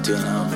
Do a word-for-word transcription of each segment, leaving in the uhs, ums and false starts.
tena.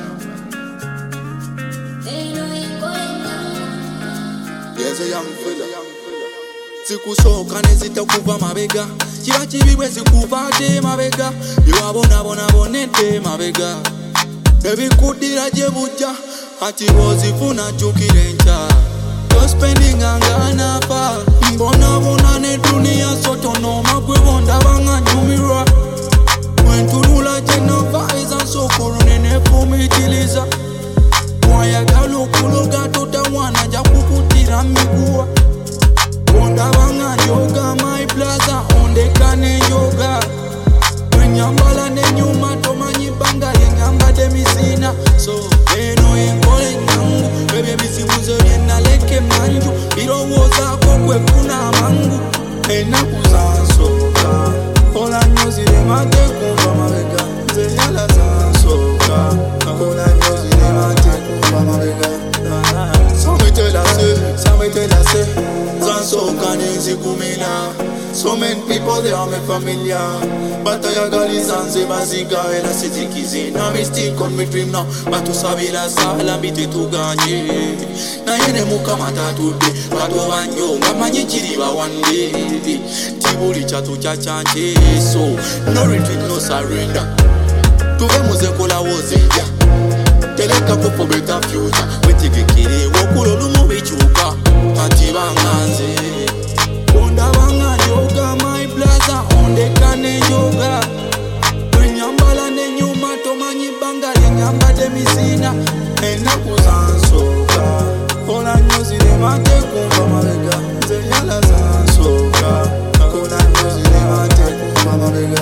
There's a young fella. Zikusoka nezitakuva mabega. Kiba kibi bwe zikuva ate mabega. Biwabona bona bonete mabega. Ebikuddira gye bujja ati bw'ozifuna jjukira enkya. Tospendinga ng'anafa mbonabona ne duniya sotonoma gwe bondaba nga nyumirwa. Bwentunula gye nava ezansooka olunene fumiitiriza. Mwayagala okuloga totawaana nja kukuttira miguwa. Bondaba nga njoga my plaza ondeka ne njoga. Nyambala ne nyuma tomanyi banga yenyambade misina. So eno enkole nyangu bebe bisibuzo byenaleke manju. Birowoozaako kwefuna amangu ennaku zansooka. Kola nnyo ziremate kunva mabega nze yala zansooka. Kola nnyo ziremate kunva mabega. So me tell her say, so me tell her say zansooka nenzikumira. So many people they are my familiar, but I got this answer basica and I sit in kizzy. Now me stick on me dream now, but to sabila sala bite to ganye. Na yene mukamata today, but to wanyo ngamanye chiriba one day. Tibuli chatu chachanje, so no retreat, no surrender. Tuve muzekola wozinja, teleka ko for better future. Wetigekire wokulo lumu bichuka, atibanganze. Bondabanga yoga my plaza ondeka ne yoga. Nyambala ne nyuma tomanyi banga yenyambade misina ennaku zansooka. Kola nnyo ziremate kunva mabega nze yala zansooka. Kola nnyo ziremate kunva mabega.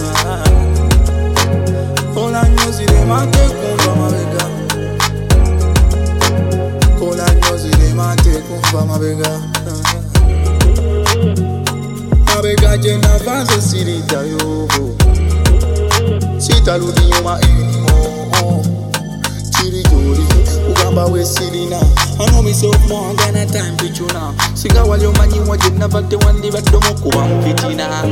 Kola nnyo ziremate kunva mabega. Kola nnyo ziremate kunva mabega. Mabega jena vanze sirita yobo. Sitaludi nyuma anymore. Chiri jori ugamba we sirina. I know myself more I'm gonna time to tuna. Singa wali omanyi waje nabate wandi badomo kuba mfitina.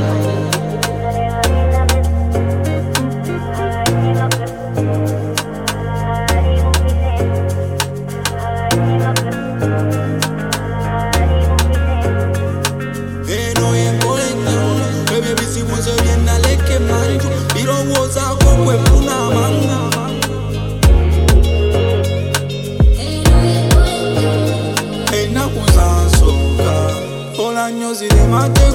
Birowoozaako kwefuna amangu ennaku zansooka. Kola nnyo ziremate